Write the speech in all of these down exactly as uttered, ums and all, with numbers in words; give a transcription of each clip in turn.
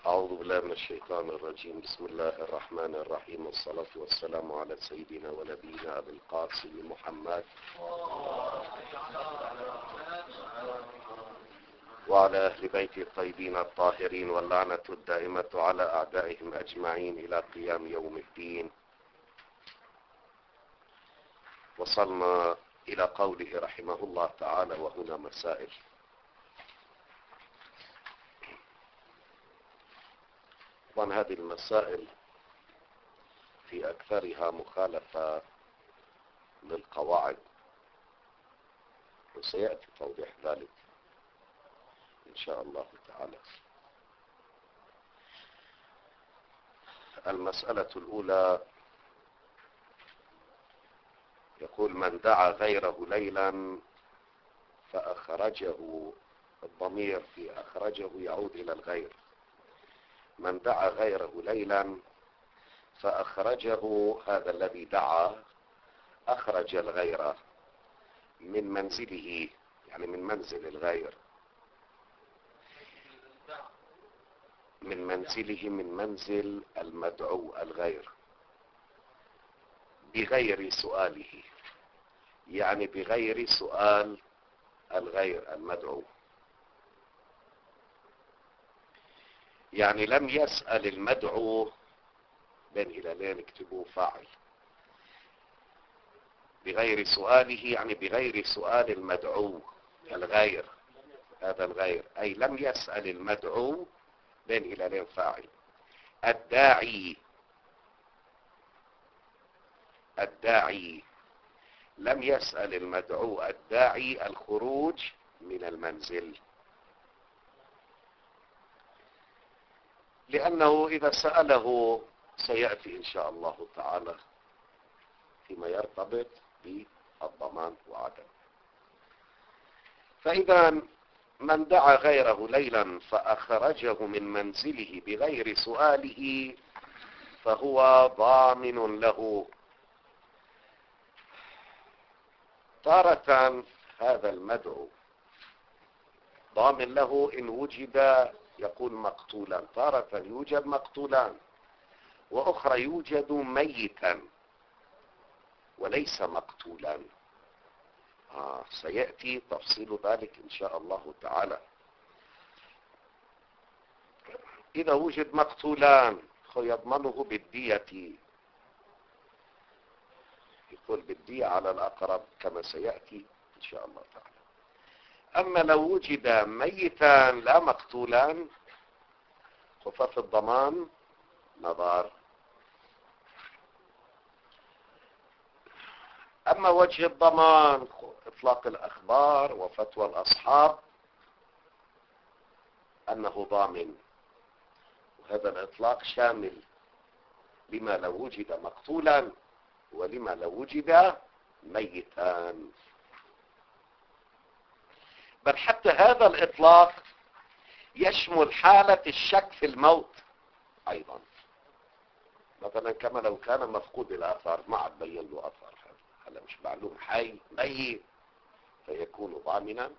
أعوذ بالله من الشيطان الرجيم. بسم الله الرحمن الرحيم، والصلاة والسلام على سيدنا ونبينا أبي القاسم محمد وعلى أهل بيته الطيبين الطاهرين، واللعنة الدائمة على أعدائهم أجمعين إلى قيام يوم الدين. وصلنا إلى قوله رحمه الله تعالى: وهنا مسائل. طبعا هذه المسائل في أكثرها مخالفة للقواعد، وسيأتي توضيح ذلك إن شاء الله تعالى. المسألة الأولى يقول: من دعا غيره ليلا فأخرجه، الضمير في أخرجه يعود إلى الغير. من دعا غيره ليلا فأخرجه، هذا الذي دعا أخرج الغير من منزله، يعني من منزل الغير، من منزله، من منزل المدعو الغير، بغير سؤاله، يعني بغير سؤال الغير المدعو، يعني لم يسأل المدعو. بين هلالين اكتبوا فاعل. بغير سؤاله يعني بغير سؤال المدعو الغير، هذا الغير، أي لم يسأل المدعو. بين هلالين فاعل. الداعي، الداعي لم يسأل المدعو الداعي الخروج من المنزل، لأنه إذا سأله سيأتي إن شاء الله تعالى فيما يرتبط بالضمان وعدم. فإذا من دعا غيره ليلا فأخرجه من منزله بغير سؤاله فهو ضامن له. تارة هذا المدعو ضامن له إن وجد، يقول مقتولا، تارة يوجد مقتولان، وأخرى يوجد ميتا وليس مقتولا. آه سيأتي تفصيل ذلك إن شاء الله تعالى. إذا وجد مقتولان فيضمنه بالدية، يقول بالدية على الأقرب كما سيأتي إن شاء الله تعالى. أما لو وجد ميتان لا مقتولان ففي الضمان نظر. أما وجه الضمان إطلاق الأخبار وفتوى الأصحاب أنه ضامن، وهذا الإطلاق شامل لما لو وجد مقتولا ولما لو وجد ميتان. بل حتى هذا الإطلاق يشمل حالة الشك في الموت أيضا. مثلا كما لو كان مفقود الأثر، ما عاد بين له أثر، هذا مش معلوم حي ميت فيكون ضامنا.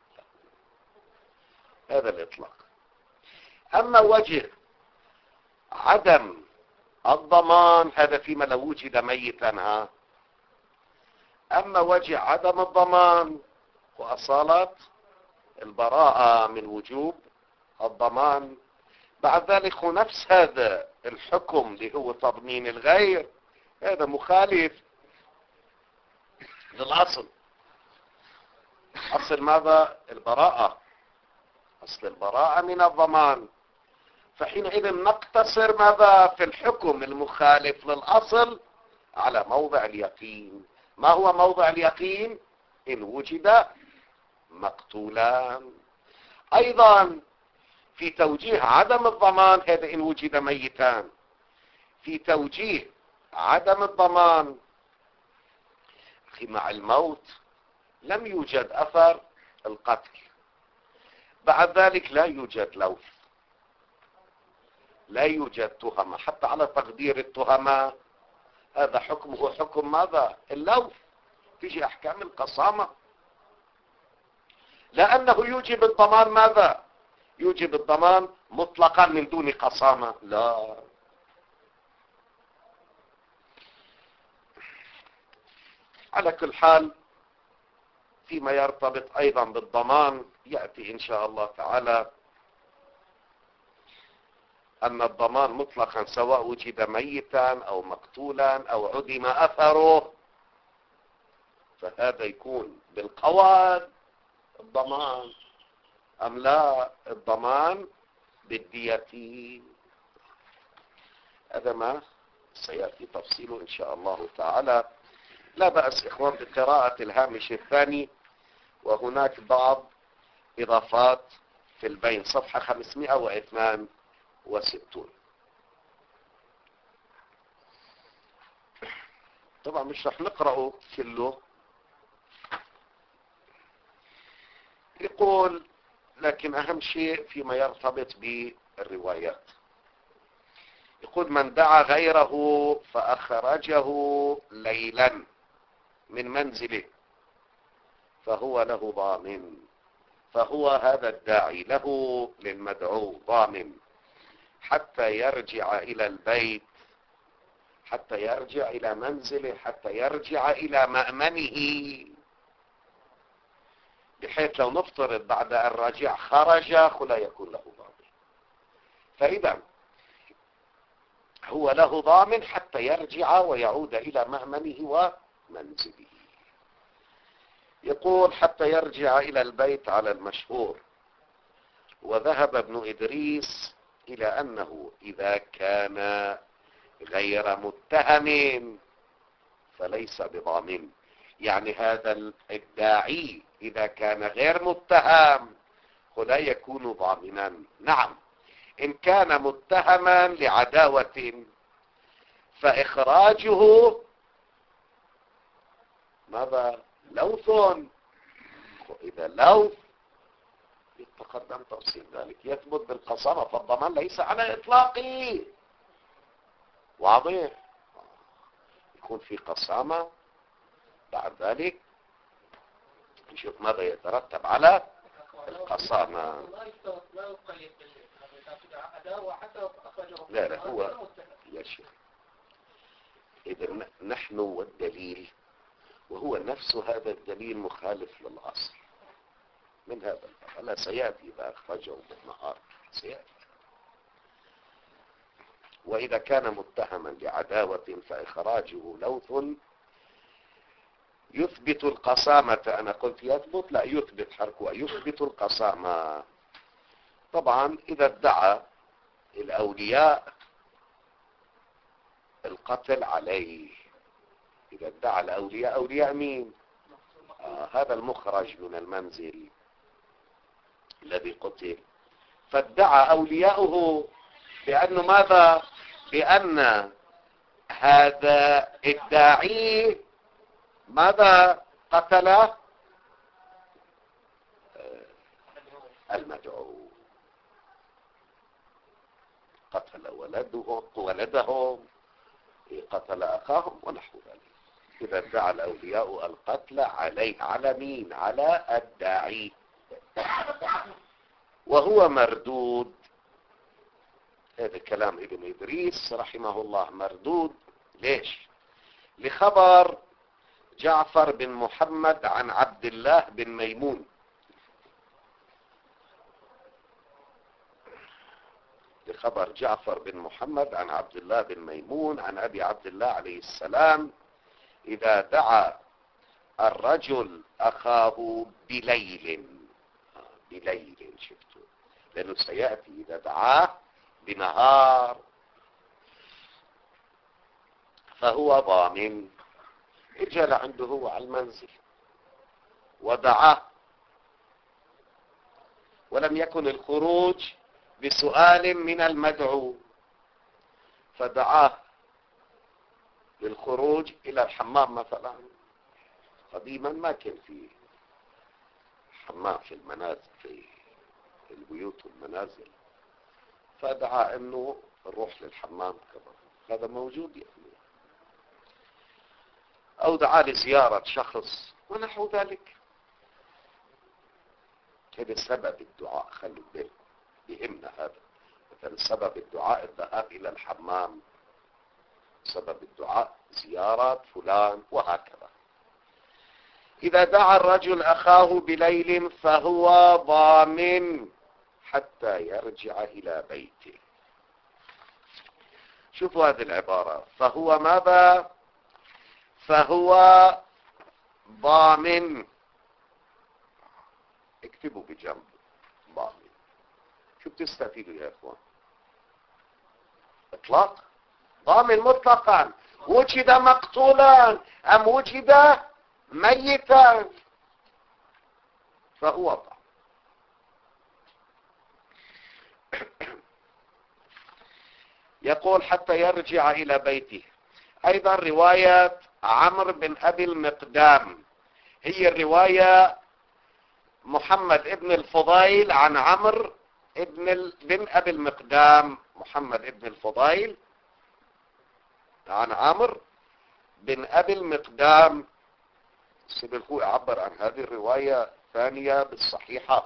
هذا الإطلاق. أما وجه عدم الضمان هذا فيما لو وجد ميتا. ها أما وجه عدم الضمان وأصالة البراءة من وجوب الضمان، بعد ذلك نفس هذا الحكم اللي هو تضمين الغير، هذا مخالف للأصل. أصل ماذا؟ البراءة، أصل البراءة من الضمان. فحينئذ نقتصر ماذا في الحكم المخالف للأصل على موضع اليقين. ما هو موضع اليقين؟ إن وجد مقتولان. أيضا في توجيه عدم الضمان هذا إن وجد ميتان. في توجيه عدم الضمان أخي مع الموت لم يوجد أثر القتل، بعد ذلك لا يوجد لوث، لا يوجد تهمة، حتى على تقدير التهمة هذا حكمه حكم ماذا؟ اللوث. تيجي أحكام القصامة لأنه يوجب الضمان ماذا؟ يوجب الضمان مطلقا من دون قسامة؟ لا. على كل حال فيما يرتبط أيضا بالضمان يأتي إن شاء الله تعالى أن الضمان مطلقا سواء وجد ميتا أو مقتولا أو عدم أثره، فهذا يكون بالقواد الضمان أم لا الضمان بالدية. هذا ما سيأتي تفصيله إن شاء الله تعالى. لا بأس إخوان بقراءة الهامش الثاني، وهناك بعض إضافات في البين، صفحة خمسمائة واثنين وستين. طبعا مش رح نقرأه كله. يقول لكن أهم شيء فيما يرتبط بالروايات. يقول من دعا غيره فأخرجه ليلا من منزله فهو له ضامن، فهو هذا الداعي له للمدعو ضامن حتى يرجع إلى البيت، حتى يرجع إلى منزله، حتى يرجع إلى مأمنه، بحيث لو نفترض بعد أن رجع خرج فلا يكون له ضامن. فإذا هو له ضامن حتى يرجع ويعود إلى مأمنه ومنزله. يقول حتى يرجع إلى البيت على المشهور. وذهب ابن إدريس إلى أنه إذا كان غير متهم فليس بضامن، يعني هذا الداعي إذا كان غير متهم فلا يكون ضامنا. نعم إن كان متهما لعداوة فإخراجه ماذا؟ لوث. وإذا لوث يتقدم تفصيل ذلك يثبت بالقسامة، فالضمان ليس على إطلاقه. واضح؟ يكون في قسامة، بعد ذلك نشوف ماذا يترتب على القسامة. لا لا هو يا شيخ إذا نحن والدليل، وهو نفس هذا الدليل مخالف للأصل من هذا الباب. لا سيأتي إذا أخرجه بالنهار سيأتي. وإذا كان متهما لعداوة فإخراجه لوث يثبت القسامة. أنا قلت يثبت، لا يثبت حركه، يثبت القسامة. طبعا إذا ادعى الأولياء القتل عليه، إذا ادعى الأولياء، أولياء مين؟ آه هذا المخرج من المنزل الذي قتل، فادعى أولياؤه بأنه ماذا؟ بأن هذا الداعي ماذا؟ قتل المدعو، قتل ولده ولدهم، قتل أخاهم ونحو ذلك. إذا ادعى الأولياء القتل عليه، على مين؟ على الداعي، وهو مردود. هذا كلام ابن إدريس رحمه الله مردود. ليش؟ لخبر جعفر بن محمد عن عبد الله بن ميمون، لخبر جعفر بن محمد عن عبد الله بن ميمون عن أبي عبد الله عليه السلام إذا دعا الرجل أخاه بليل، بليل شفتوا، لأنه سيأتي إذا دعاه بنهار فهو ضامن. اجل عنده هو على المنزل ودعاه، ولم يكن الخروج بسؤال من المدعو، فدعاه للخروج إلى الحمام مثلا. قديما ما كان في حمام في المنازل، في البيوت والمنازل، فدعا انه نروح للحمام كمان، هذا موجود يعني. او دعا لزيارة شخص ونحو ذلك. هذا سبب الدعاء، خلوا بالكم بهمنا هذا. مثلا سبب الدعاء الذهاب إلى الحمام، سبب الدعاء زيارة فلان، وهكذا. إذا دعا الرجل أخاه بليل فهو ضامن حتى يرجع إلى بيته. شوفوا هذه العبارة، فهو ماذا؟ فهو ضامن. اكتبوا بجنب ضامن. شو بتستفيدوا يا اخوان؟ اطلاق ضامن مطلقا، وجد مقتولا ام وجد ميتا فهو ضامن. يقول حتى يرجع الى بيته. ايضا رواية عمرو بن ابي المقدام هي الرواية محمد ابن الفضيل عن عمرو ابن ال... بن ابي المقدام. محمد ابن الفضيل عن عمرو بن ابي المقدام. سيبقوا يعبر عن هذه الرواية ثانية بالصحيحة.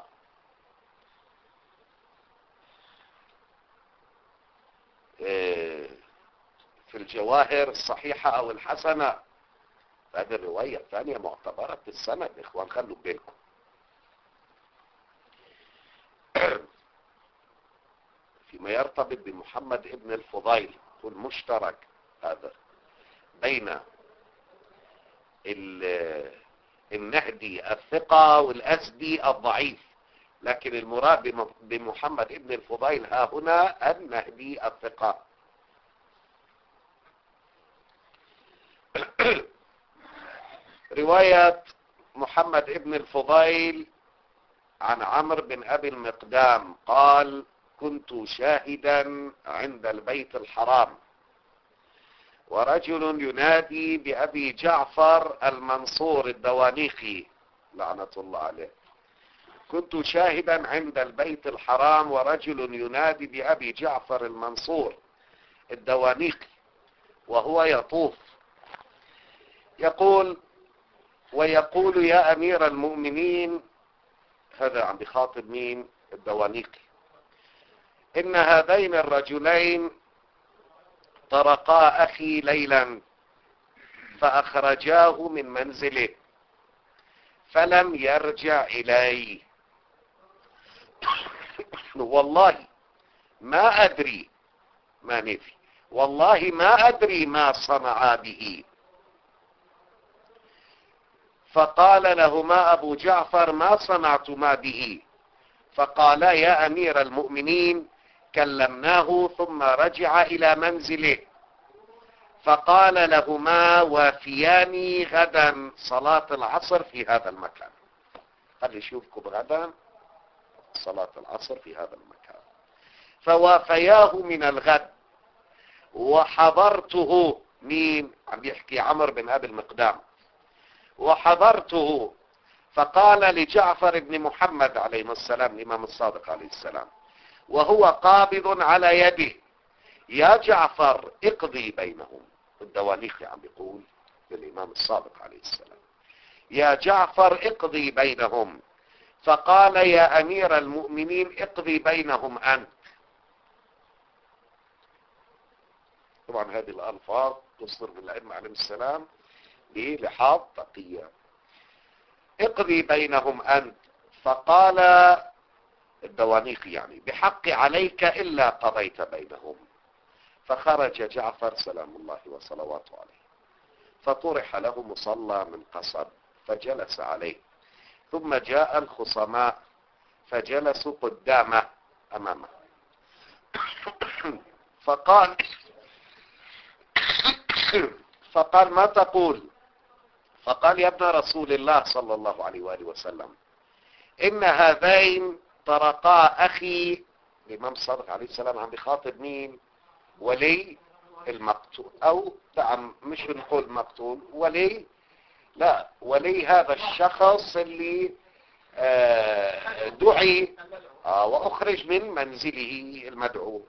في الجواهر الصحيحة او الحسنة. هذه الرواية الثانية معتبرة في السند. اخوان خلوا بالكم. فيما يرتبط بمحمد ابن الفضيل يكون مشترك هذا بين النهدي الثقة والأزدي الضعيف، لكن المراد بمحمد ابن الفضيل ها هنا النهدي الثقة. رواية محمد ابن الفضيل عن عمرو بن أبي المقدام قال كنت شاهدا عند البيت الحرام ورجل ينادي بأبي جعفر المنصور الدوانيقي لعنة الله عليه. كنت شاهدا عند البيت الحرام ورجل ينادي بأبي جعفر المنصور الدوانيقي وهو يطوف يقول ويقول يا أمير المؤمنين. هذا عم بخاطب مين؟ الدوانيقي. إن هذين الرجلين طرقا أخي ليلا فأخرجاه من منزله فلم يرجع إلي. والله ما أدري ما نفي والله ما أدري ما صنعا به. فقال لهما أبو جعفر ما صنعتما به؟ فقالا يا أمير المؤمنين كلمناه ثم رجع إلى منزله. فقال لهما وافياني غدا صلاة العصر في هذا المكان. خلي يشوفكم غدا صلاة العصر في هذا المكان. فوافياه من الغد وحضرته. مين عم يحكي؟ عمرو بن أبي المقدام. وحضرته فقال لجعفر بن محمد عليه السلام الإمام الصادق عليه السلام وهو قابض على يده يا جعفر اقضي بينهم. الدوانيقي عم بيقول للإمام الصادق عليه السلام يا جعفر اقضي بينهم. فقال يا أمير المؤمنين اقضي بينهم أنت. طبعا هذه الألفاظ تصدر من الأئمة عليهم السلام بلحاظ تقية. اقضي بينهم أنت. فقال الدوانيقي يعني بحق عليك إلا قضيت بينهم. فخرج جعفر سلام الله وصلواته عليه فطرح له مصلى من قصب فجلس عليه. ثم جاء الخصماء فجلسوا قدامه أمامه. فقال فقال ما تقول؟ فقال يا ابن رسول الله صلى الله عليه وآله وسلم إن هذين طرقا أخي. الإمام الصادق عليه السلام عم بخاطب مين؟ ولي المقتول أو نعم مش نقول مقتول ولي لا ولي هذا الشخص اللي آه دعي آه وأخرج من منزله المدعو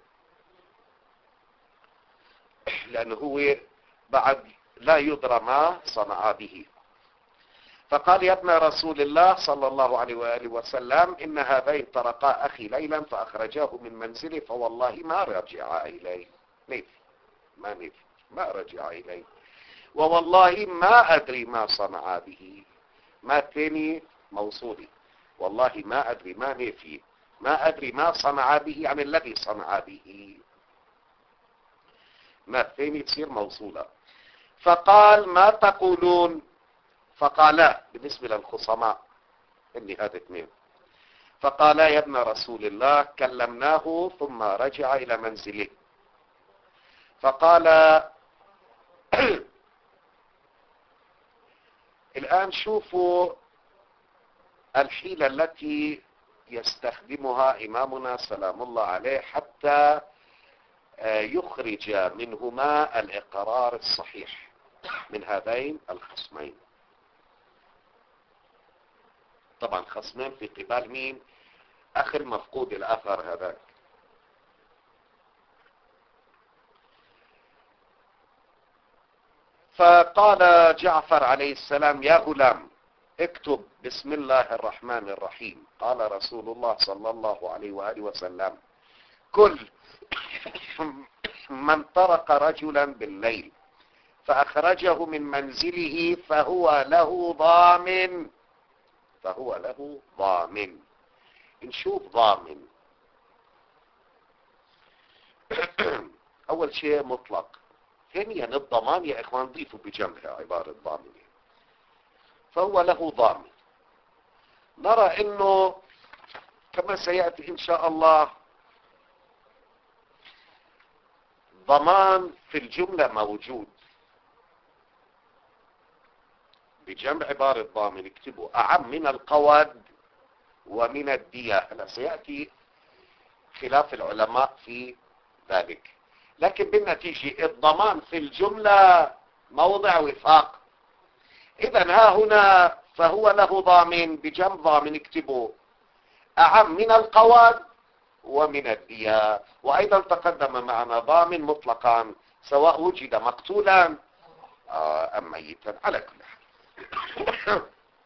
لأنه هو بعد لا يدرى ما صنع به. فقال يا ابن رسول الله صلى الله عليه وآله وسلم إن هذين طرقا أخي ليلا فأخرجاه من منزله فوالله ما رجع إليه. نفي ما نفي ما رجع إليه، ووالله ما أدري ما صنع به. ما الثاني موصولي، والله ما أدري ما نفي، ما أدري ما صنع به يعني الذي صنع به. ما الثاني تصير موصولة. فقال ما تقولون؟ فقالا بالنسبة للخصماء إني هذا اثنين. فقالا يا ابن رسول الله كلمناه ثم رجع إلى منزله. فقال الآن شوفوا الحيلة التي يستخدمها إمامنا سلام الله عليه حتى يخرج منهما الإقرار الصحيح من هذين الخصمين. طبعا خصمين في قبال مين؟ أخ المفقود الآخر هذاك. فقال جعفر عليه السلام يا غلام اكتب بسم الله الرحمن الرحيم. قال رسول الله صلى الله عليه وآله وسلم كل من طرق رجلا بالليل فأخرجه من منزله فهو له ضامن، فهو له ضامن. نشوف ضامن. أول شيء مطلق، ثانيا الضمان يا إخوان ضيفوا بجنبها عبارة ضامن، فهو له ضامن. نرى إنه كما سيأتي إن شاء الله ضمان في الجملة موجود بجنب عبارة ضامن. اكتبوا أعم من القود ومن الدية. هلا سيأتي خلاف العلماء في ذلك، لكن بالنتيجة الضمان في الجملة موضع وفاق. إذن ها هنا فهو له ضامن بجنب ضامن اكتبوا أعم من القود ومن الدية. وأيضا تقدم معنا ضامن مطلقا سواء وجد مقتولا أم ميتا على كل حال.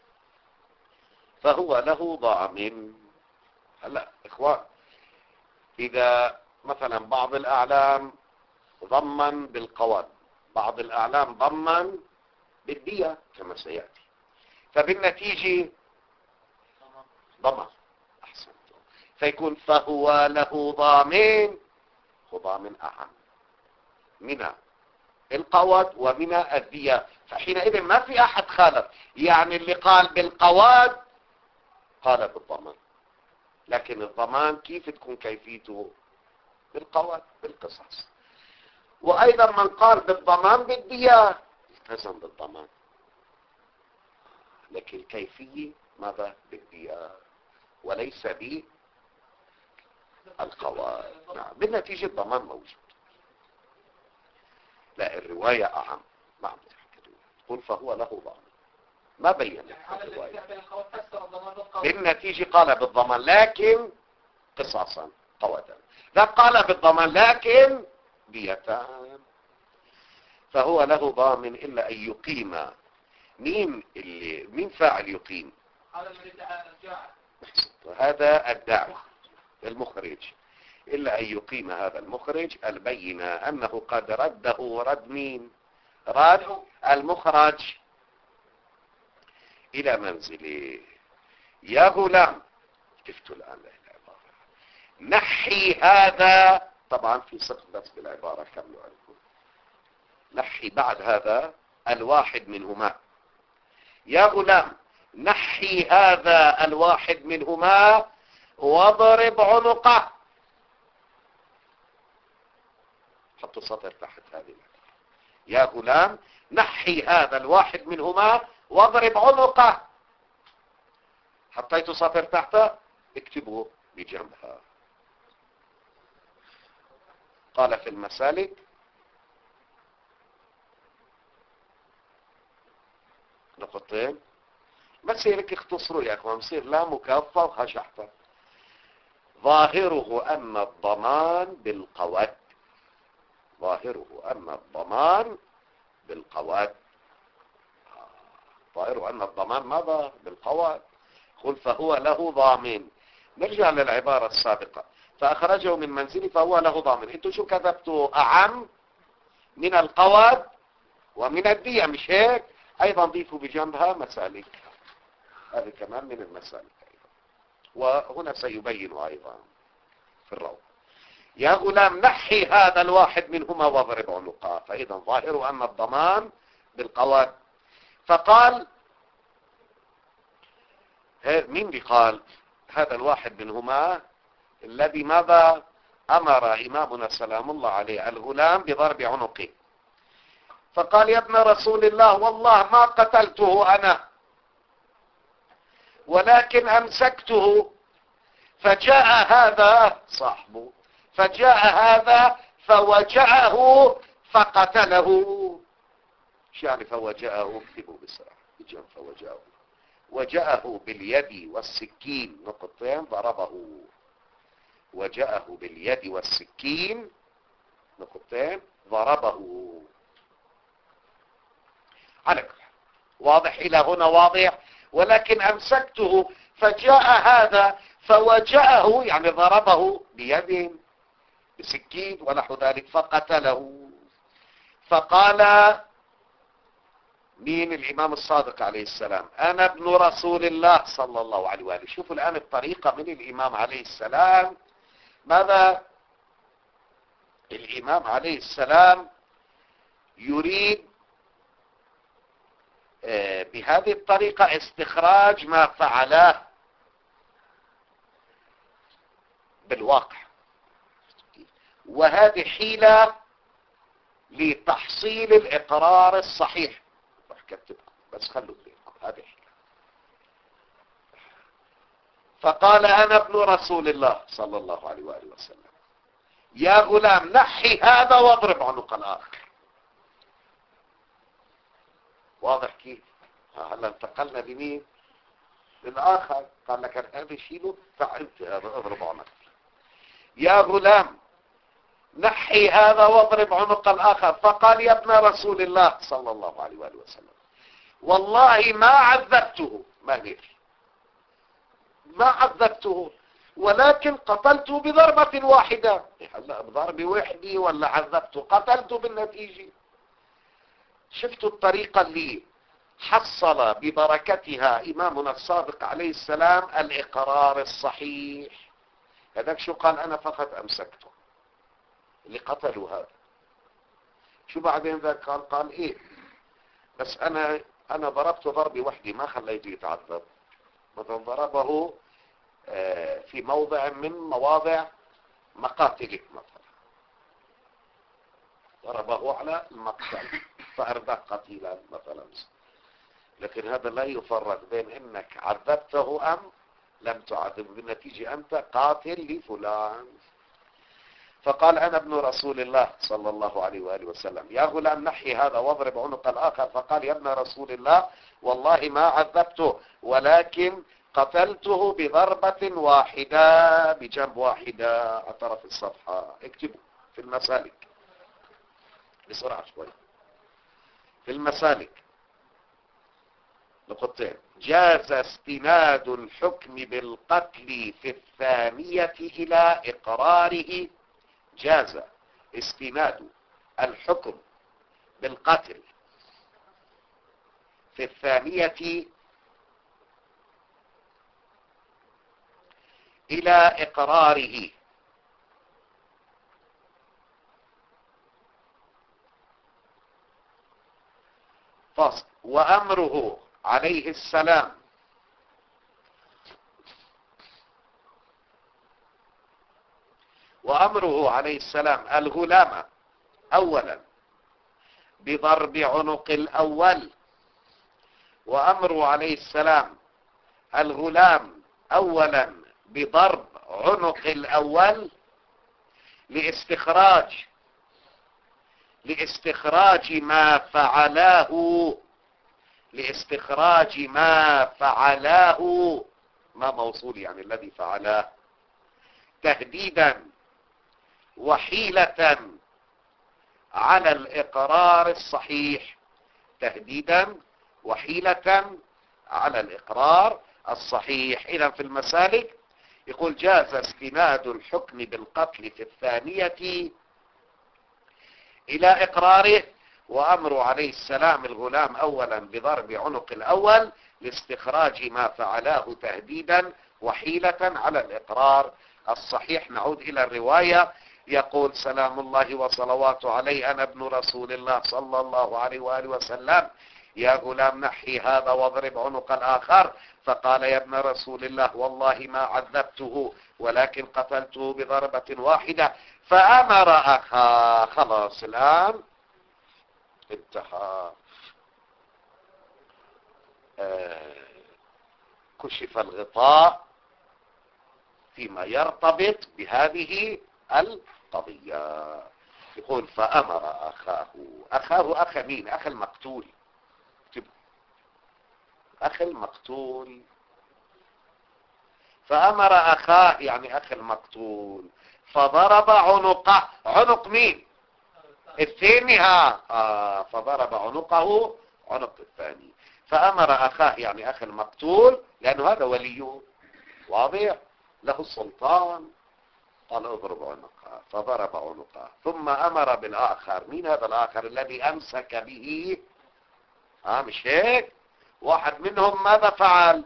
فهو له ضامن. هلا إخوان إذا مثلا بعض الأعلام ضمن بالقود، بعض الأعلام ضمن بالدية كما سيأتي، فبالنتيجة ضمن أحسن، فيكون فهو له ضامن، هو ضامن أعم من القود ومن الدية. فحينئذ ما في أحد خالف، يعني اللي قال بالقود قال بالضمان، لكن الضمان كيف تكون كيفيته؟ بالقود بالقصص. وأيضا من قال بالضمان بالدية التزم بالضمان، لكن الكيفية ماذا؟ بالدية وليس بالقود. نعم بالنتيجة الضمان موجود. لا الرواية أعم، ما عم تحكي تقول فهو له ضمان، ما بين الرواية. بالنتيجة قال بالضمان لكن قصاصا قودا، لا قال بالضمان لكن ديتان. فهو له ضامن إلا أن يقيم. مين اللي مين فاعل يقيم؟ هذا الداعي المخرج. إلا أن يقيم هذا المخرج البينة أنه قد رده رد مين؟ رد المخرج إلى منزله. يا غلام شفتوا الآن العبارة نحي هذا، طبعا في سقط بس بالعبارة كملوا عنكم. نحي بعد هذا الواحد منهما. يا غلام نحي هذا الواحد منهما واضرب عنقه. حطوا سطر تحت هذه. يا غلام نحي هذا الواحد منهما واضرب عنقه. حطيتوا سطر تحته اكتبوا بجنبها. قال في المسالك نقطتين بس هيك اختصروا يا اخوان، مصير لا مكافة وخشحته. ظاهره ان الضمان بالقود، ظاهره ان الضمان بالقود. ظاهر أن الضمان ماذا بالقواد. قل فهو له ضامن. نرجع للعبارة السابقة، فأخرجه من منزله فهو له ضامن. انتوا شو كتبتوا؟ أعم من القواد ومن الدية، مش هيك؟ أيضا ضيفوا بجنبها مسالك، هذه كمان من المسالك أيضا، وهنا سيبين أيضا في الروض. يا غلام نحي هذا الواحد منهما واضرب عنقه. فإذا ظاهر أن الضمان بالقواد. فقال مين اللي قال؟ هذا الواحد منهما الذي ماذا أمر إمامنا سلام الله عليه الغلام بضرب عنقه. فقال يا ابن رسول الله والله ما قتلته أنا، ولكن أمسكته، فجاء هذا صاحبه، فجاء هذا فوجعه فقتله. شو يعني فوجعه؟ اكتبوا بسرعة بجنب فوجعه. وجاءه باليد والسكين نقطتين ضربه. وجاءه باليد والسكين نقطتين ضربه. على كل واضح إلى هنا واضح. ولكن أمسكته فجاء هذا فوجاءه، يعني ضربه بيد بسكين ونحو ذلك فقتله. فقال مين؟ الإمام الصادق عليه السلام أنا ابن رسول الله صلى الله عليه وآله. شوفوا الآن الطريقة من الإمام عليه السلام. ماذا الإمام عليه السلام يريد بهذه الطريقة استخراج ما فعله بالواقع، وهذه حيلة لتحصيل الإقرار الصحيح. راح كتبكم بس خلوا بينكم هذه حيلة. فقال أنا ابن رسول الله صلى الله عليه وآله وسلم يا غلام نحي هذا واضرب عنق الآخر. واضح كيف؟ هلا انتقلنا لمين؟ للآخر. قال لك هذا شيله فعلت اضرب عنق. يا غلام نحي هذا واضرب عنق الآخر. فقال يا ابن رسول الله صلى الله عليه وآله وسلم والله ما عذبته، ما هيك ما عذبته، ولكن قتلته بضربة واحدة. هلا بضربة واحدة ولا عذبته؟ قتلته بالنتيجة. شفتوا الطريقة اللي حصل ببركتها إمامنا الصادق عليه السلام الإقرار الصحيح. هذاك شو قال؟ أنا فقط أمسكته اللي قتلوا هذا. شو بعدين ذاك قال؟ قال إيه بس أنا أنا ضربته ضربة واحدة ما خليته يتعذب. مثلا ضربه في موضع من مواضع مقاتلك، مثلا ضربه على المقتل فأردك قتيلا مثلا. لكن هذا لا يفرق بين انك عذبته ام لم تعذب، بالنتيجة انت قاتل لفلان. فقال انا ابن رسول الله صلى الله عليه وآله وسلم يا غلام نحي هذا واضرب عنق الاخر. فقال يا ابن رسول الله والله ما عذبته، ولكن قتلته بضربة واحدة بجنب واحدة على طرف الصفحة. اكتبوا في المسالك بسرعة شوي. في المسالك نقطتين. جاز استناد الحكم بالقتل في الثانية إلى إقراره. جاز استناد الحكم بالقتل في الثانية إلى إقراره فصل. وأمره عليه السلام وأمره عليه السلام الغلام أولا بضرب عنق الأول. وأمره عليه السلام الغلام أولا بضرب عنق الأول لاستخراج لاستخراج ما فعلاه لاستخراج ما فعلاه ما موصول يعني الذي فعلاه تهديدا وحيلة على الإقرار الصحيح. تهديدا وحيلة على الإقرار الصحيح. إذا في المسالك يقول جاز استناد الحكم بالقتل في الثانية إلى إقراره، وأمر عليه السلام الغلام أولا بضرب عنق الأول لاستخراج ما فعلاه تهديدا وحيلة على الإقرار الصحيح. نعود إلى الرواية. يقول سلام الله وصلواته عليه أنا ابن رسول الله صلى الله عليه وآله وسلم، يا غلام نحي هذا واضرب عنق الآخر. فقال يا ابن رسول الله والله ما عذبته ولكن قتلته بضربة واحدة. فأمر أخاه. خلاص الآن انتهى. آه كشف الغطاء فيما يرتبط بهذه القضية. يقول فأمر أخاه. أخاه أخ مين؟ أخ المقتول. أخ المقتول. فأمر أخاه يعني أخ المقتول فضرب عنقه. عنق مين؟ الثاني. ها آه فضرب عنقه عنق الثاني. فأمر أخاه يعني أخ المقتول لأنه هذا وليه واضح له السلطان. قال اضرب عنقه فضرب عنقه. ثم أمر بالآخر. مين هذا الآخر الذي أمسك به؟ ها آه مش هيك؟ واحد منهم ماذا فعل؟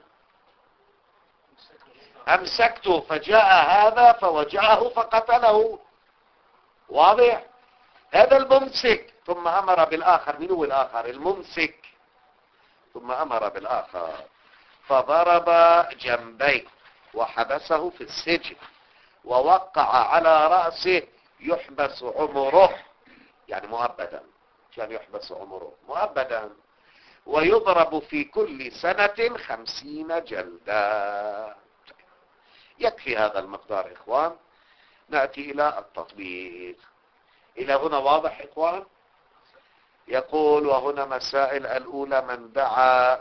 أمسكته فجاء هذا فوجعه فقتله. واضح؟ هذا الممسك. ثم أمر بالآخر. من هو الآخر؟ الممسك. ثم أمر بالآخر فضرب جنبيه وحبسه في السجن ووقع على رأسه يحبس عمره يعني مؤبدا. كان يحبس عمره مؤبدا ويضرب في كل سنة خمسين جلدة. يكفي هذا المقدار إخوان. نأتي إلى التطبيق. إلى هنا واضح إخوان؟ يقول وهنا مسائل. الأولى من دعا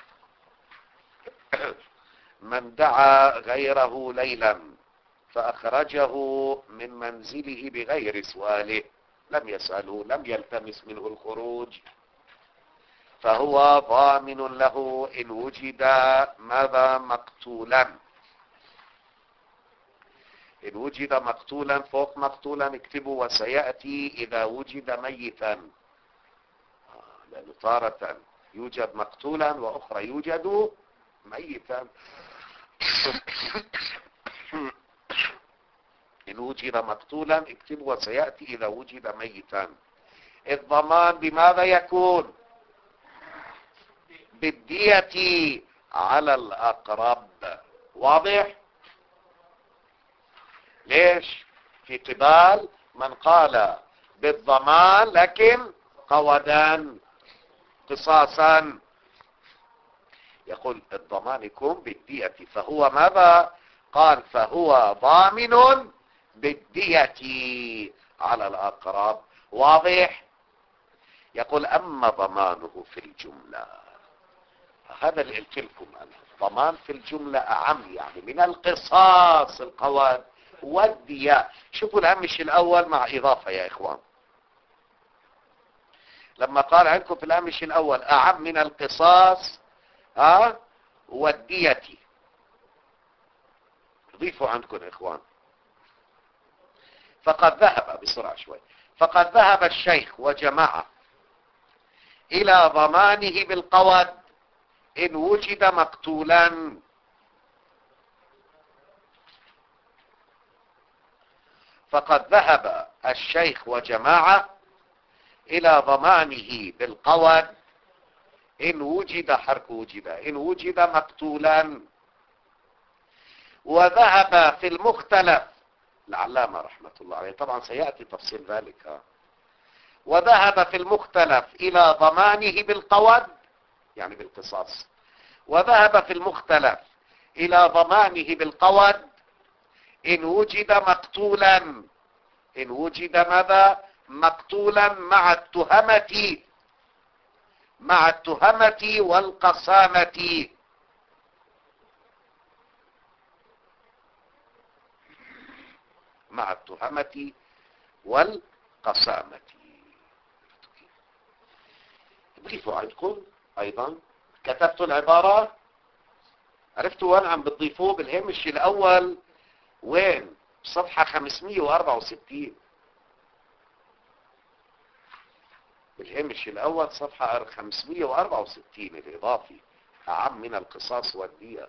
من دعا غيره ليلا فأخرجه من منزله بغير سؤاله، لم يسأله لم يلتمس منه الخروج، فهو ضامن له إن وجد ماذا مقتولا. إن وجد مقتولا فوق مقتولا اكتبوا وسيأتي إذا وجد ميتا، لأنه تارة يوجد مقتولا وأخرى يوجد ميتا. إن وجد مقتولا اكتبوا وسيأتي إذا وجد ميتا. الضمان بماذا يكون؟ بالدية على الأقرب. واضح؟ ليش؟ في قبال من قال بالضمان لكن قودا قصاصا. يقول الضمان يكون بالدية. فهو ماذا قال؟ فهو ضامن بالدية على الأقرب. واضح؟ يقول أما ضمانه في الجملة، هذا اللي قلت لكم أنا، ضمان في الجملة أعم يعني من القصاص القواد والدية. شوفوا الهمش الأول مع إضافة يا إخوان. لما قال عندكم في الهمش الأول أعم من القصاص ها والدية، ضيفوا عندكم إخوان. فقد ذهب بسرعة شوي فقد ذهب الشيخ وجماعة إلى ضمانه بالقود إن وجد مقتولا. فقد ذهب الشيخ وجماعة إلى ضمانه بالقود إن وجد حرك وجد إن وجد مقتولا. وذهب في المختلف العلامة رحمة الله عليه، طبعا سيأتي تفصيل ذلك. وذهب في المختلف إلى ضمانه بالقود يعني بالقصاص. وذهب في المختلف إلى ضمانه بالقود إن وجد مقتولا إن وجد ماذا مقتولا مع التهمة مع التهمة والقسامة. مع التهمة والقسامة. ضيفوا عندكم ايضا كتبت العبارة، عرفتوا وين عم بتضيفوه؟ بالهامش الاول وين؟ صفحة خمسمية واربعة وستين، بالهامش الاول صفحة خمسمية واربعة وستين الاضافي اعم من القصاص والدية.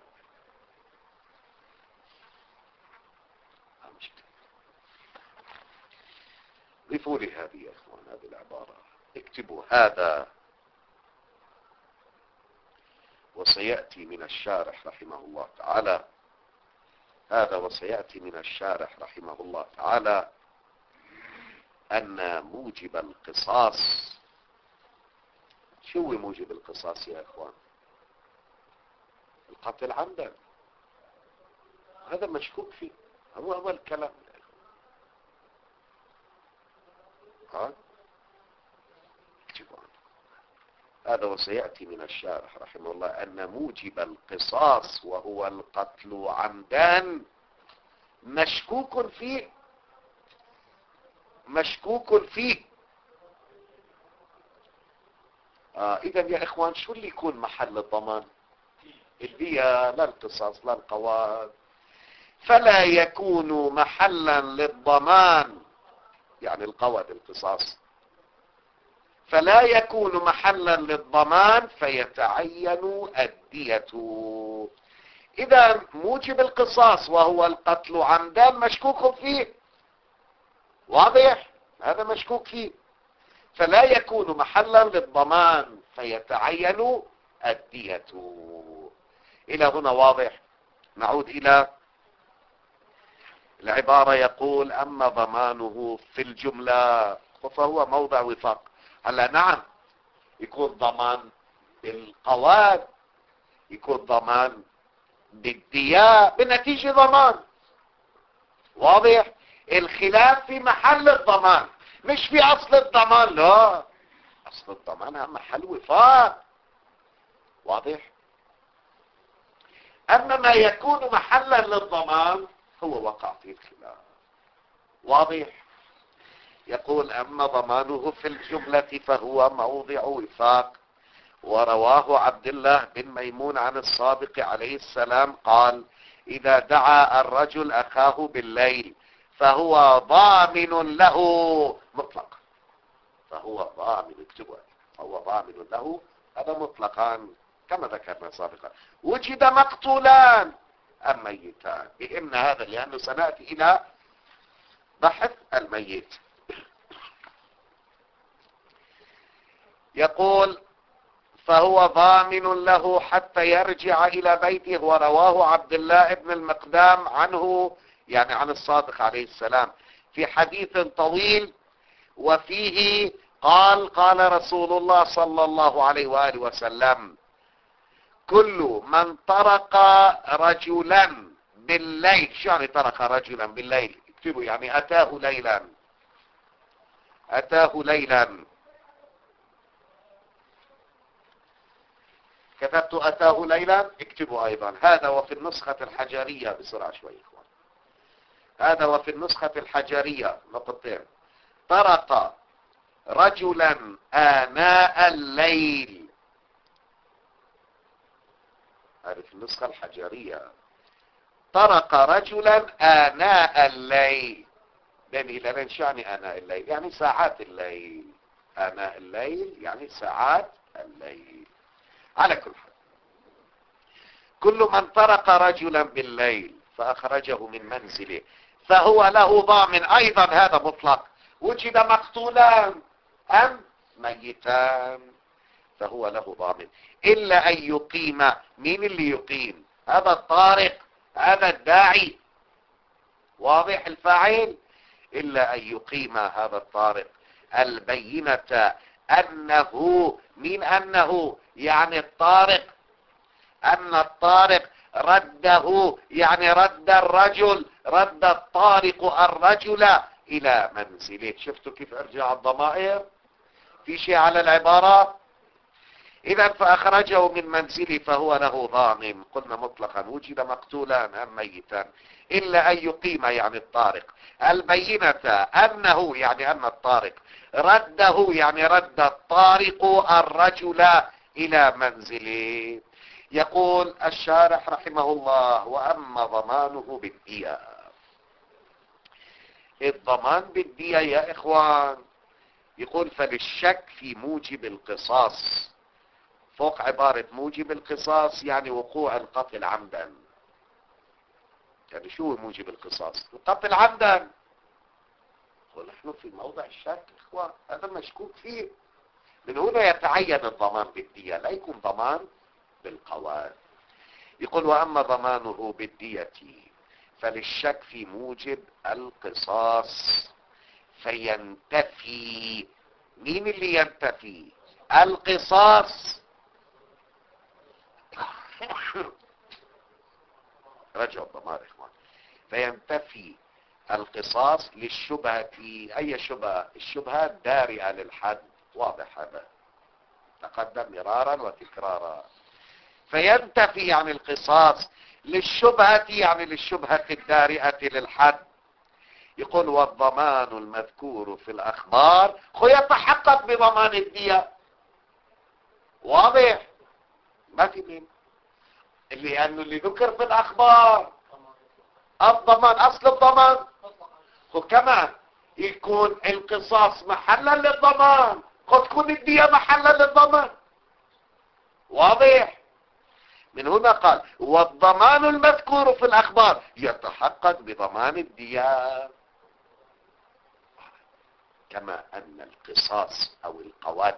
ضيفوا لي هذه يا اخوان، هذه العبارة، اكتبوا هذا وسيأتي من الشارح رحمه الله تعالى، هذا وسيأتي من الشارح رحمه الله تعالى أن موجب القصاص. شو هو موجب القصاص يا اخوان؟ القتل عمدا، هذا مشكوك فيه، هو اول كلام. ها اكتبوا هذا وسيأتي من الشارح رحمه الله أن موجب القصاص وهو القتل عمدا مشكوك فيه، مشكوك فيه. آه إذا يا إخوان شو اللي يكون محل الضمان؟ الدية، لا القصاص لا القواد. فلا يكون محلا للضمان، يعني القواد القصاص، فلا يكون محلا للضمان فيتعين الدية. إذا موجب القصاص وهو القتل عمدا مشكوك فيه، واضح؟ هذا مشكوك فيه، فلا يكون محلا للضمان فيتعين الدية. إلى هنا واضح؟ نعود إلى العبارة. يقول أما ضمانه في الجملة فهو موضع وفاق. هلا نعم يكون ضمان بالقواد، يكون ضمان بالدية، بنتيجة ضمان، واضح؟ الخلاف في محل الضمان مش في أصل الضمان، لا، أصل الضمان محل وفاق، واضح؟ أما ما يكون محلا للضمان هو وقع فيه الخلاف، واضح؟ يقول أما ضمانه في الجملة فهو موضع وفاق. ورواه عبد الله بن ميمون عن الصادق عليه السلام قال: إذا دعا الرجل أخاه بالليل فهو ضامن له مطلقا، فهو ضامن، اكتبوا، فهو ضامن له، هذا مطلقا كما ذكرنا سابقا. وجد مقتولان أم ميتان، بإمنا هذا لأنه سنأتي إلى بحث الميت. يقول فهو ضامن له حتى يرجع إلى بيته. ورواه عبد الله بن المقدام عنه، يعني عن الصادق عليه السلام، في حديث طويل وفيه قال: قال رسول الله صلى الله عليه وآله وسلم: كل من طرق رجلا بالليل. شو يعني طرق رجلا بالليل؟ اكتبوا، يعني أتاه ليلا، أتاه ليلا. كتبت أتاه ليلا، اكتبوا أيضا هذا وفي النسخة الحجرية، بسرعة شوي إخوان، هذا وفي النسخة الحجرية نقطتين: طرق رجلا آناء الليل. هذه في النسخة الحجرية، طرق رجلا آناء الليل. بين هلالين، شو يعني آناء الليل؟ يعني ساعات الليل. آناء الليل يعني ساعات الليل. على كل حال، كل من طرق رجلا بالليل فأخرجه من منزله فهو له ضامن. أيضا هذا مطلق. وجد مقتولان أم ميتان فهو له ضامن، إلا أن يقيم. مين اللي يقيم؟ هذا الطارق، هذا الداعي، واضح الفاعل. إلا أن يقيم هذا الطارق البينة أنه، من أنه يعني الطارق، أن الطارق رده، يعني رد الرجل، رد الطارق الرجل إلى منزله. شفتوا كيف ارجع الضمائر؟ في شيء على العبارة؟ إذا فأخرجه من منزله فهو له ضامن. قلنا مطلقا. وجد مقتولان أم ميتان، إلا أن يقيم، يعني الطارق، البينة أنه، يعني أن الطارق، رده، يعني رد الطارق الرجل إلى منزله. يقول الشارح رحمه الله: وأما ضمانه بالدية. الضمان بالدية يا إخوان، يقول فللشك في موجب القصاص. فوق عبارة موجب القصاص يعني وقوع القتل عمدا. يعني شو موجب القصاص؟ القتل عمدا. ونحن في موضع الشك إخوان، هذا مشكوك فيه. من هنا يتعين الضمان بالدية، لا يكون ضمان بالقواد. يقول: وأما ضمانه بالدية فللشك في موجب القصاص فينتفي. مين اللي ينتفي؟ القصاص. رجع الضمان إخوان. فينتفي القصاص للشبهة. أي شبهة؟ الشبهة الدارئة للحد. واضح هذا، تقدم مرارا وتكرارا. فينتفي عن القصاص للشبهة، يعني للشبهة الدارئة للحد. يقول: والضمان المذكور في الأخبار هو يتحقق بضمان الدية. واضح؟ ما في مين، لأنه اللي ذكر في الأخبار الضمان، أصل الضمان. وكمان يكون القصاص محلا للضمان، قد تكون الدية محلا للضمان. واضح؟ من هنا قال: والضمان المذكور في الأخبار يتحقق بضمان الدية. كما أن القصاص أو القواد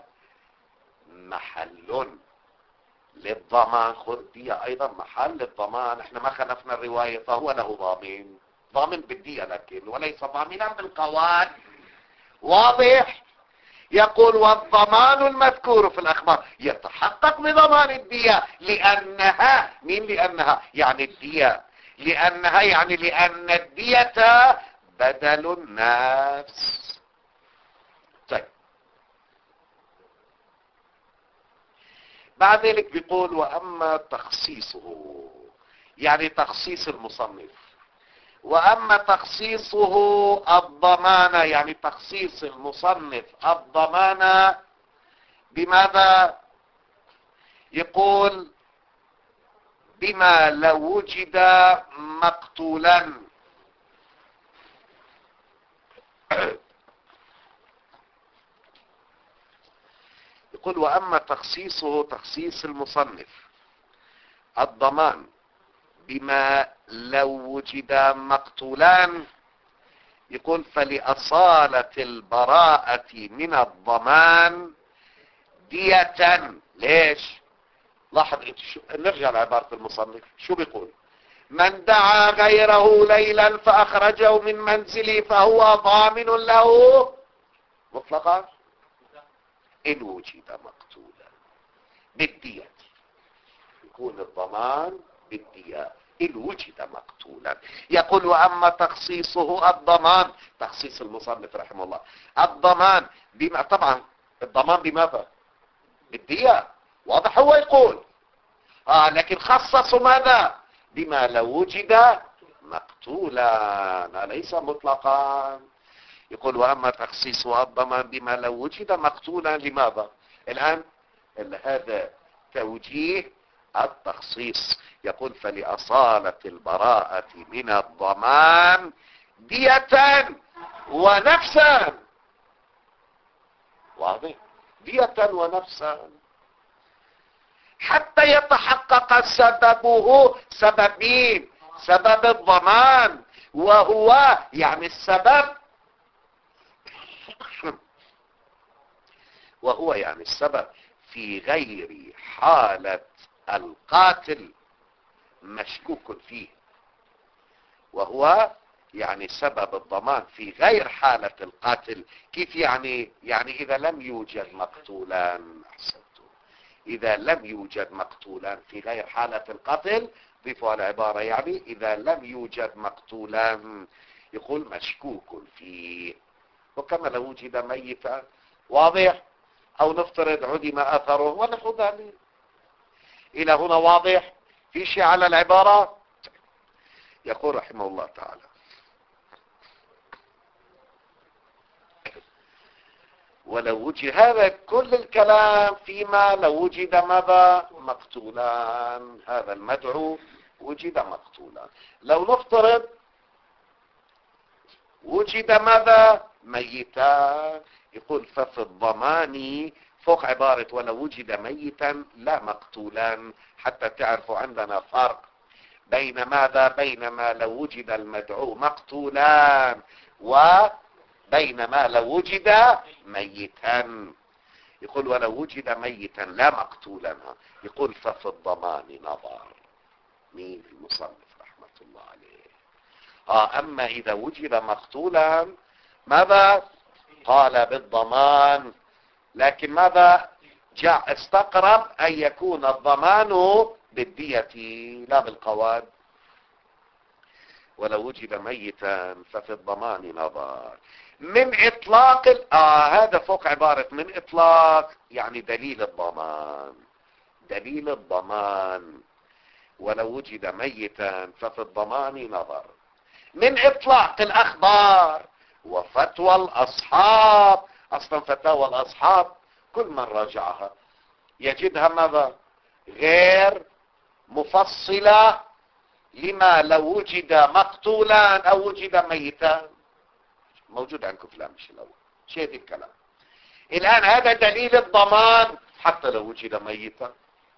محل للضمان، خذ دية أيضا محل للضمان. احنا ما خلفنا الرواية، فهو له ضامن، ضامن بالدية لكن وليس ضامنا بالقواد. واضح؟ يقول: والضمان المذكور في الأخبار يتحقق بضمان الدية لأنها، مين لأنها؟ يعني الدية. لأنها يعني لأن الدية بدل النفس. طيب، بعد ذلك بيقول: وأما تخصيصه، يعني تخصيص المصنف. وأما تخصيصه الضمانة، يعني تخصيص المصنف الضمانة بماذا؟ يقول: بما لو وجد مقتولا. يقول: وأما تخصيصه، تخصيص المصنف الضمان بما لو وجد مقتولان. يقول: فلأصالة البراءة من الضمان دية. ليش؟ لاحظ انت شو... نرجع لعبارة المصنف شو بيقول: من دعا غيره ليلا فأخرجه من منزله فهو ضامن له مطلقا إن وجد مقتولا بالدية. يكون الضمان بالدية إن وجد مقتولا. يقول: وأما تخصيصه الضمان، تخصيص المصنف رحمه الله الضمان بما، طبعا الضمان بماذا؟ بالدية. واضح؟ هو يقول آه لكن خصصوا ماذا؟ بما لو وجد مقتولا، ليس مطلقا. يقول: وأما تخصيصه الضمان بما لو وجد مقتولا. لماذا؟ الآن هذا توجيه التخصيص. يقول: فلأصالة البراءة من الضمان دية ونفسا. واضح؟ دية ونفسا حتى يتحقق سببه. سبب مين؟ سبب الضمان، وهو يعني السبب وهو يعني السبب في غير حالة القاتل مشكوك فيه. وهو يعني سبب الضمان في غير حالة القاتل. كيف يعني؟ يعني إذا لم يوجد مقتولان. أحسنتم. إذا لم يوجد مقتولان في غير حالة القتل، ضيفوا على عبارة يعني إذا لم يوجد مقتولان. يقول: مشكوك فيه. وكما لو وجد ميتا. واضح؟ أو نفترض عدم أثره ونحو ذلك. إلى هنا واضح؟ في شيء على العبارة؟ يقول رحمه الله تعالى: ولو وجد، هذا كل الكلام فيما لو وجد ماذا؟ مقتولان. هذا المدعو وجد مقتولان. لو نفترض وجد ماذا؟ ميتا، يقول ففي الضمان فوق عبارة ولو وجد ميتا لا مقتولان، حتى تعرفوا عندنا فرق بين ماذا؟ بين ما لو وجد المدعو مقتولان وبين ما لو وجد ميتا. يقول ولو وجد ميتا لا مقتولا، يقول ففي الضمان نظر. مين؟ المصنف رحمة الله عليه. آه أما إذا وجد مقتولا ماذا؟ قال بالضمان، لكن ماذا؟ جاء استقرب أن يكون الضمان بالدية لا بالقواد. ولو وجد ميتا ففي الضمان نظر. من إطلاق ال... آه هذا فوق عبارة من إطلاق، يعني دليل الضمان. دليل الضمان ولو وجد ميتا ففي الضمان نظر. من إطلاق الأخبار وفتوى الأصحاب، أصلا فتاوى الأصحاب كل من راجعها يجدها ماذا؟ غير مفصلة لما لو وجد مقتولا أو وجد ميتا. موجود عندكم في الأمثلة الأول شيء الكلام. الآن هذا دليل الضمان حتى لو وجد ميتا.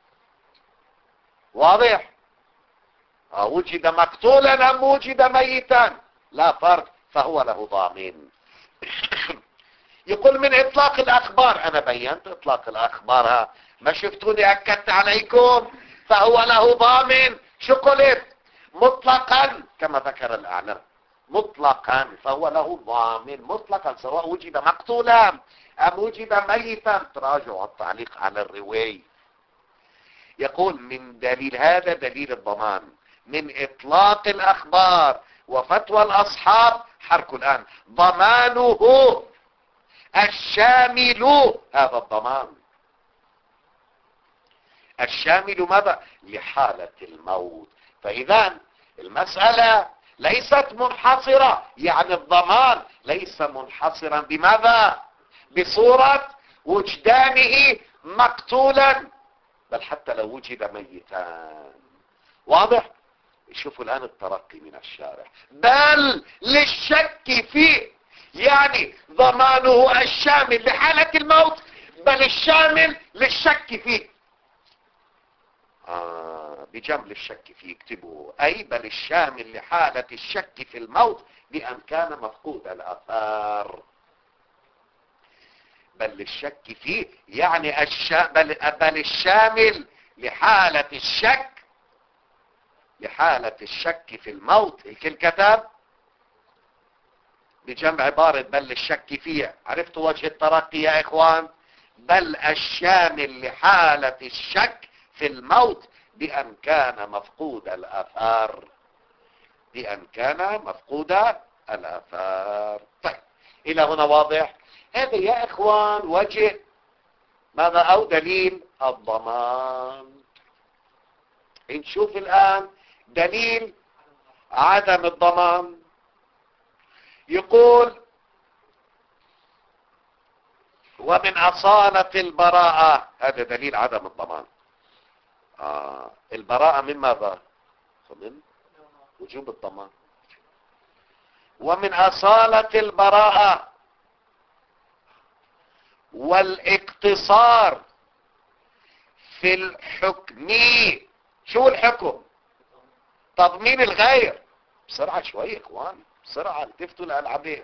واضح؟ أو وجد مقتولا أم وجد ميتا لا فرق، فهو له ضامن. يقول من إطلاق الأخبار، أنا بينت إطلاق الأخبار، ما شفتوني أكدت عليكم، فهو له ضامن. شو قلت؟ مطلقا كما ذكر الأعلم، مطلقا فهو له ضامن مطلقا سواء وجد مقتولا أم وجد ميتا. تراجعوا التعليق على الرواية. يقول من دليل هذا دليل الضمان من إطلاق الأخبار وفتوى الأصحاب حرك الآن ضمانه الشامل، هذا الضمان الشامل ماذا؟ لحالة الموت. فإذا المسألة ليست منحصرة، يعني الضمان ليس منحصرا بماذا؟ بصورة وجدانه مقتولا، بل حتى لو وجد ميتان. واضح؟ شوفوا الآن الترقي من الشارع. بل للشك فيه، يعني ضمانه الشامل لحالة الموت بل الشامل للشك فيه. آه بجمل الشك فيه اكتبوا، أي بل الشامل لحالة الشك في الموت بأن كان مفقود الآثار. بل للشك فيه يعني الشا... بل... بل الشامل لحالة الشك، لحالة الشك في الموت. هيك الكتاب بجمع عبارة بل للشك فيه. عرفتوا وجه الترقي يا إخوان؟ بل الشامل لحالة الشك في الموت بأن كان مفقود الآثار، بأن كان مفقود الآثار. طيب إلى هنا واضح؟ هذا يا إخوان وجه ماذا أو دليل الضمان. نشوف الآن دليل عدم الضمان. يقول ومن أصالة البراءة، هذا دليل عدم الضمان. آه. البراءة من ماذا؟ من وجوب الضمان. ومن أصالة البراءة والاقتصار في الحكم. شو الحكم؟ تضمين الغير. بسرعة شوي اخوان، بسرعة التفتوا للعبين.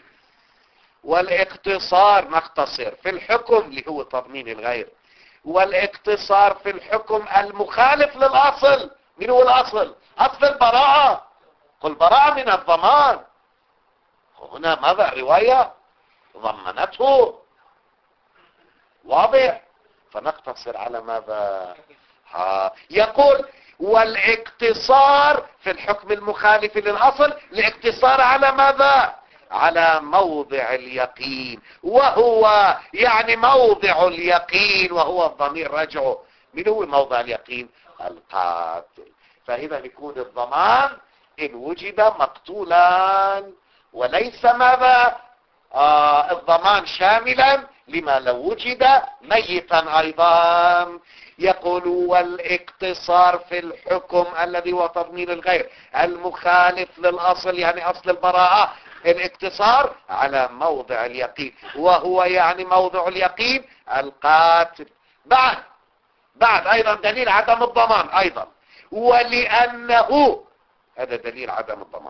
والاقتصار نختصر في الحكم اللي هو تضمين الغير، والاقتصار في الحكم المخالف للأصل. من هو الأصل؟ أصل البراءة. قل براءة من الضمان. هنا ماذا؟ رواية ضمنته. واضح؟ فنقتصر على ماذا؟ ها. يقول والاقتصار في الحكم المخالف للأصل، الاقتصار على ماذا؟ على موضع اليقين، وهو يعني موضع اليقين وهو الضمير رجعه. من هو موضع اليقين؟ القاتل. فإذا يكون الضمان إن وجد مقتولا وليس ماذا؟ آه الضمان شاملا لما لو وجد ميتا ايضا. يقول والاقتصار في الحكم الذي هو تضمين الغير المخالف للاصل، يعني اصل البراءة، الاقتصار على موضع اليقين، وهو يعني موضع اليقين القاتل. بعد بعد ايضا دليل عدم الضمان ايضا، ولانه هذا دليل عدم الضمان،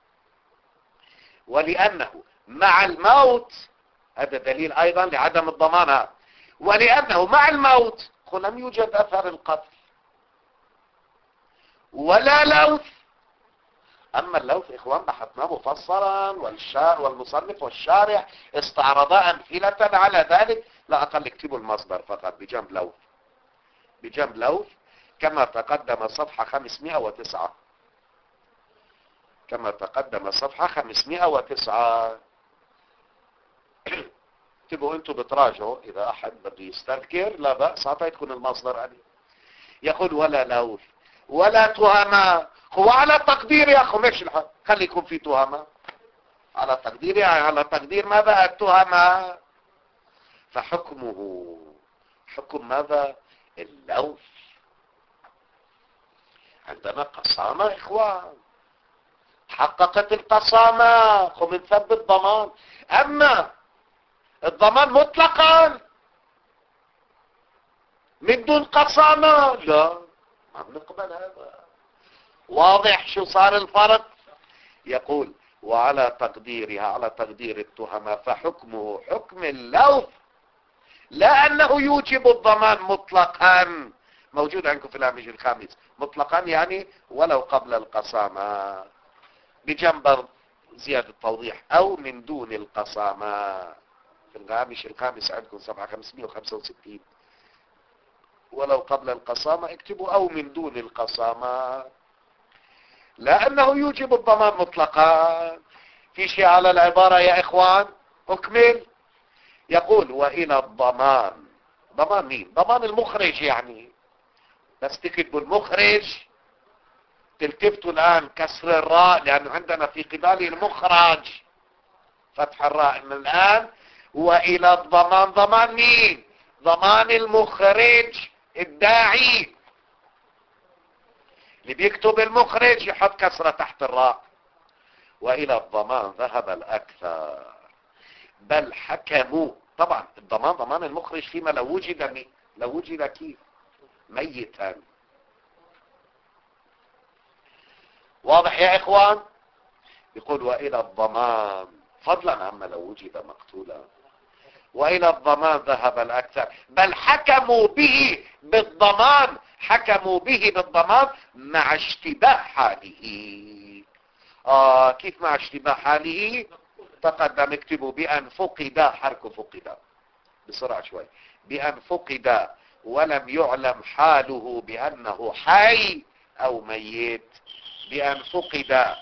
ولانه مع الموت هذا دليل ايضا لعدم الضمان، ولانه مع الموت لم يوجد اثر القتل ولا لوث. اما اللوث اخوان بحثناه مفصلا، والشارع والمصنف والشارح استعرضا امثله على ذلك. لا اقل اكتبوا المصدر فقط بجنب لوث، بجنب لوث كما تقدم صفحه خمسمائة وتسعة، كما تقدم صفحه خمسمائة وتسعة. اكتبوا انتوا بتراجعوا، اذا احد بده يستذكر لا بأس اعطيتكم المصدر عليه. يقول ولا لوث ولا تهمة، هو على تقدير يا اخو، مش الحق خليكم في تهمة على تقدير، يعني على تقدير ماذا التهمة، فحكمه حكم ماذا اللوث. عندنا قسامة اخوان، حققت القسامة ومن ثبت ضمان. اما الضمان مطلقا من دون قسامة لا، ما بنقبل هذا. واضح شو صار الفرق؟ يقول وعلى تقديرها، على تقدير التهمة، فحكمه حكم اللوث، لا أنه يوجب الضمان مطلقا. موجود عندكم في الهامش الخامس مطلقا، يعني ولو قبل القسامة، بجنب زيادة توضيح أو من دون القسامة. في الهامش الخامس عندكم صفحة خمسمائة وخمسة وستين، ولو قبل القسامة اكتبوا أو من دون القسامة، لأنه يوجب الضمان مطلقا. في شيء على العبارة يا إخوان؟ أكمل. يقول وإلى الضمان، ضمان مين؟ ضمان المخرج، يعني بس تكتبوا المخرج، تلتفتوا الآن كسر الراء لأن عندنا في قبال المخرج فتح الراء من الآن. وإلى الضمان، ضمان مين؟ ضمان المخرج الداعي، اللي بيكتب المخرج يحط كسرة تحت الراء. وإلى الضمان ذهب الأكثر، بل حكموا. طبعا الضمان ضمان المخرج فيما لو وجد مي. لو وجد كيف ميتا. واضح يا إخوان؟ يقول وإلى الضمان فضلا عما لو وجد مقتولا. وإلى الضمان ذهب الأكثر، بل حكموا به بالضمان، حكموا به بالضمان مع اشتباه حاله. آه كيف مع اشتباه حاله؟ تقدم اكتبوا بأن فقد، حرك فقد بسرعة شوي، بأن فقد ولم يعلم حاله بأنه حي أو ميت. بأن فقد،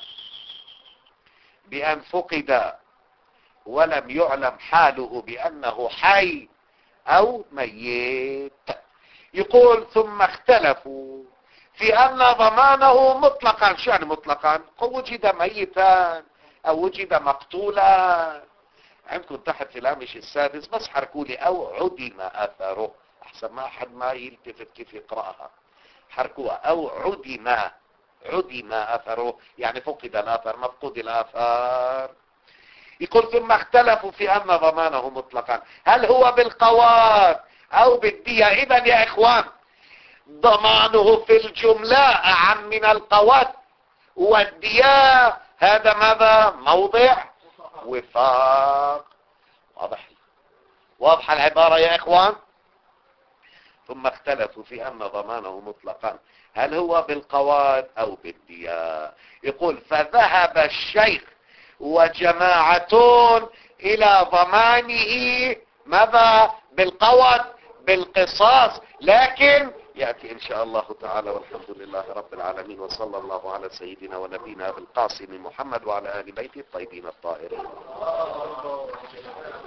بأن فقد ولم يعلم حاله بأنه حي أو ميت. يقول ثم اختلفوا في أن ضمانه مطلقا. شو يعني مطلقا؟ وجد ميتا أو وجد مقتولا. عندكم تحت في الهامش السادس بس حركوا لي أو عدم أثره، أحسن ما أحد ما يلتفت كيف يقرأها. حركوها أو عدم، عدم أثره يعني فقد الأثر، مفقود الآثار. يقول ثم اختلفوا في أن ضمانه مطلقا، هل هو بالقواد أو بالدية؟ إذا يا إخوان ضمانه في الجملة أعم من القواد والدية. هذا ماذا؟ موضع وفاق. واضح؟ واضح العبارة يا إخوان؟ ثم اختلفوا في أن ضمانه مطلقا، هل هو بالقواد أو بالدية؟ يقول فذهب الشيخ وجماعة إلى ضمانه ماذا؟ بالقواد، بالقصاص. لكن يأتي إن شاء الله تعالى، والحمد لله رب العالمين، وصلى الله على سيدنا ونبينا بالقاسم محمد وعلى آل بيته الطيبين الطاهرين.